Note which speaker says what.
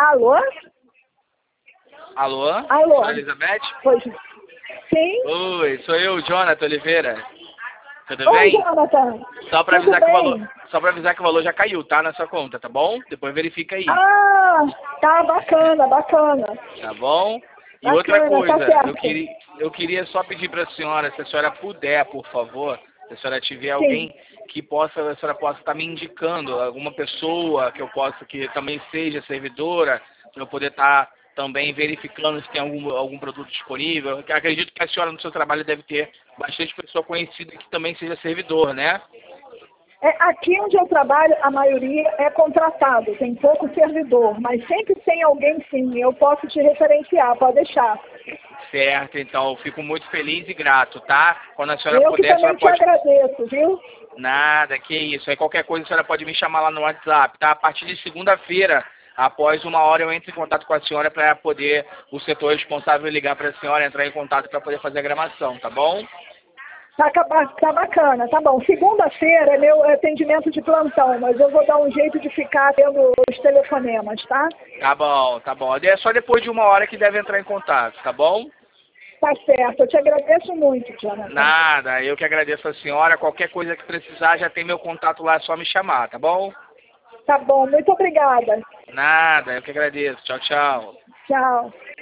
Speaker 1: Alô?
Speaker 2: Alô?
Speaker 1: Alô?
Speaker 2: Sou Elizabeth?
Speaker 1: Pois. Sim?
Speaker 2: Oi, sou eu, Jonathan Oliveira. Tudo
Speaker 1: Oi,
Speaker 2: bem?
Speaker 1: Jonathan.
Speaker 2: Só pra
Speaker 1: Tudo
Speaker 2: avisar que o valor,
Speaker 1: bem?
Speaker 2: só para avisar que o valor já caiu, tá? Na sua conta, tá bom? Depois verifica aí,
Speaker 1: Ah, tá bacana, bacana.
Speaker 2: tá bom? E outra
Speaker 1: Bacana, tá
Speaker 2: coisa,
Speaker 1: certo.
Speaker 2: eu queria só pedir para a senhora, se a senhora puder, por favor, se a senhora tiver
Speaker 1: Sim.
Speaker 2: alguém que possa, a senhora possa estar me indicando, alguma pessoa que eu possa, que também seja servidora, para eu poder estar também verificando se tem algum produto disponível. Eu acredito que a senhora no seu trabalho deve ter bastante pessoa conhecida que também seja servidor, né?
Speaker 1: Aqui onde eu trabalho, a maioria é contratado, tem pouco servidor, mas sempre tem alguém sim, eu posso te referenciar, pode deixar.
Speaker 2: Certo, então eu fico muito feliz e grato, tá? Quando a senhora
Speaker 1: Eu que
Speaker 2: puder, a senhora
Speaker 1: também te
Speaker 2: pode...
Speaker 1: agradeço, viu?
Speaker 2: Nada, que isso. Aí qualquer coisa a senhora pode me chamar lá no WhatsApp, tá? A partir de segunda-feira, após 1 hora, eu entro em contato com a senhora para poder o setor responsável ligar para a senhora, entrar em contato para poder fazer a gravação, tá bom?
Speaker 1: Tá bacana, tá bom. Segunda-feira é meu atendimento de plantão, mas eu vou dar um jeito de ficar tendo os telefonemas, tá?
Speaker 2: Tá bom, tá bom. É só depois de 1 hora que deve entrar em contato, tá bom?
Speaker 1: Tá certo, eu te agradeço muito, Jonathan.
Speaker 2: Nada, eu que agradeço a senhora. Qualquer coisa que precisar, já tem meu contato lá, é só me chamar, tá bom?
Speaker 1: Tá bom, muito obrigada.
Speaker 2: Nada, eu que agradeço. Tchau, tchau.
Speaker 1: Tchau.